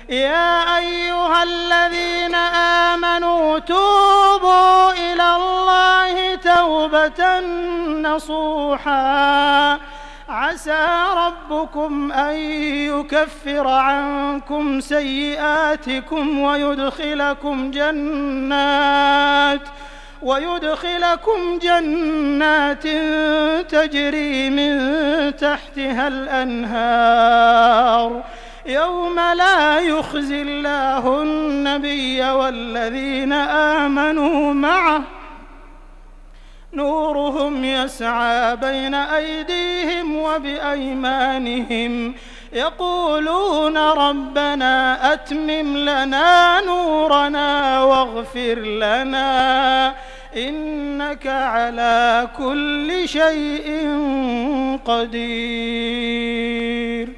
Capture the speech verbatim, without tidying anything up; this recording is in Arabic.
يا أيها الذين آمنوا توبوا إلى الله توبة نصوحا عسى ربكم أن يكفر عنكم سيئاتكم ويدخلكم جنات ويدخلكم جنات تجري من تحتها الأنهار يوم لا يخزي الله النبي والذين آمنوا معه نورهم يسعى بين أيديهم وبأيمانهم يقولون ربنا أتمم لنا نورنا واغفر لنا إنك على كل شيء قدير.